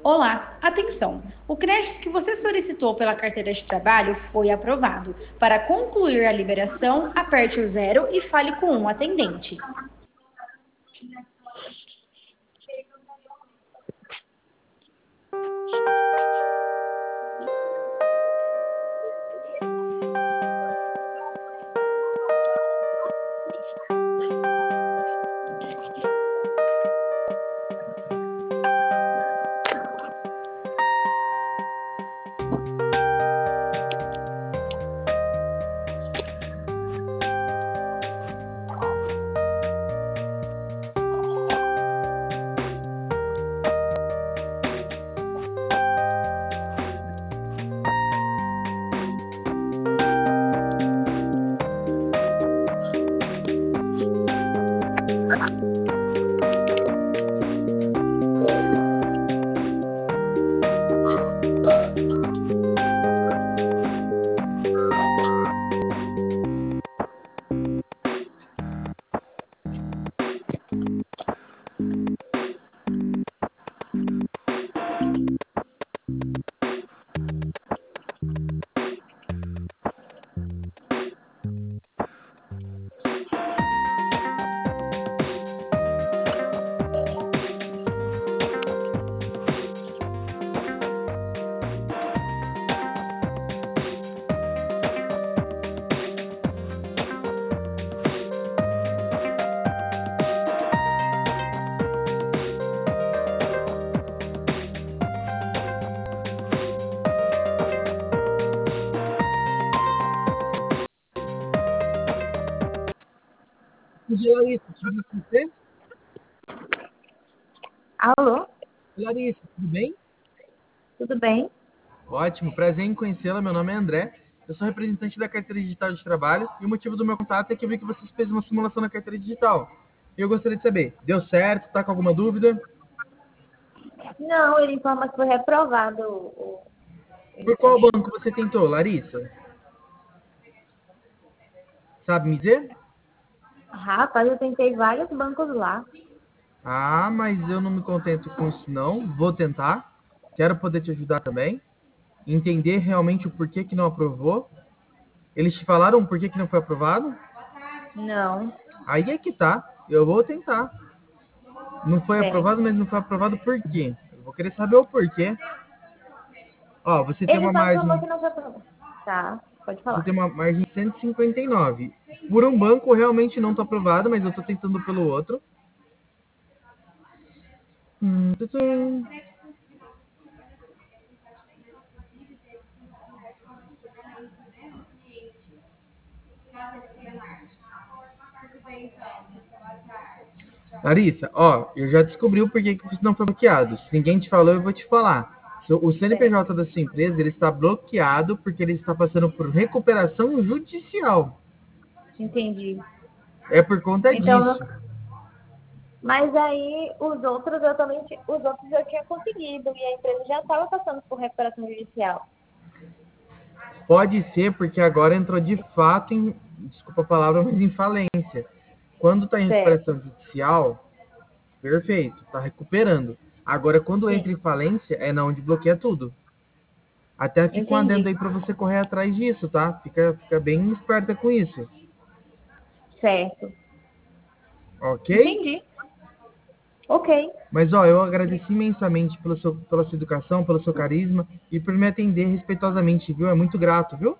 Olá, atenção! O crédito que você solicitou pela carteira de trabalho foi aprovado. Para concluir a liberação, aperte o zero e fale com um atendente. Bom dia, Larissa, tudo bem com você? Alô, Larissa, tudo bem? tudo bem? Ótimo, prazer em conhecê-la. Meu nome é André. Eu sou representante da carteira digital de trabalho e o motivo do meu contato é que eu vi que vocês fez uma simulação na carteira digital. E eu gostaria de saber, deu certo? Tá com alguma dúvida? Não, ele informa que foi reprovado o Por qual teste. banco você tentou, Larissa? Sabe me dizer? Rapaz, eu tentei vários bancos lá. Ah, mas eu não me contento com isso não. Vou tentar. Quero poder te ajudar também. Entender realmente o porquê que não aprovou. Eles te falaram por que que não foi aprovado? Não, Aí é que tá. Eu vou tentar. Não foi certo. aprovado, mas não foi aprovado por quê? Eu vou querer saber o porquê. Ó, Ele só informou que não foi aprovado. Tá, pode você falar. tem uma margem de 159. Por um banco realmente não tá aprovado, mas eu tô tentando pelo outro. Tutum. Larissa, ó, eu já descobri o porquê que você não foi bloqueado. Se ninguém te falou, eu vou te falar. O Certo. CNPJ da sua empresa ele está bloqueado porque ele está passando por recuperação judicial. Entendi. É por conta Então, disso. mas aí os outros eu também, os outros eu tinha conseguido e a empresa já estava passando por recuperação judicial. Pode ser porque agora entrou de fato em, desculpa a palavra, mas em falência. Quando está em Certo. recuperação judicial, perfeito, está recuperando. Agora, quando entra Sim, em falência, é na onde bloqueia tudo. Até fica um adendo entendi. aí para você correr atrás disso, tá? Fica bem esperta com isso, Certo. ok? Entendi. Ok. Mas ó, eu agradeço imensamente pela sua educação, pelo seu carisma e por me atender respeitosamente, viu? É muito grato, viu?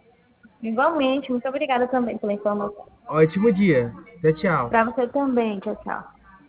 Igualmente. Muito obrigada também pela informação. Ótimo dia. Tchau, tchau. Para você também. Tchau, tchau.